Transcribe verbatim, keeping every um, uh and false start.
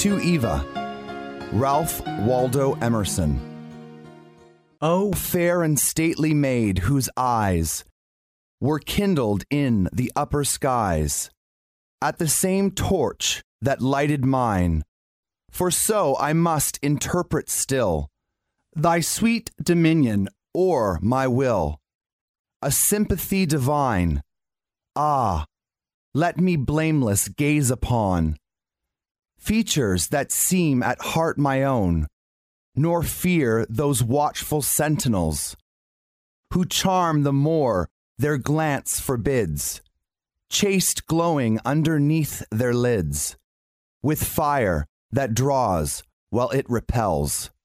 To Eva, Ralph Waldo Emerson. O fair and stately maid whose eyes were kindled in the upper skies at the same torch that lighted mine, for so I must interpret still thy sweet dominion o'er my will, a sympathy divine. Ah, let me blameless gaze upon features that seem at heart my own, nor fear those watchful sentinels who charm the more their glance forbids, chaste glowing underneath their lids with fire that draws while it repels.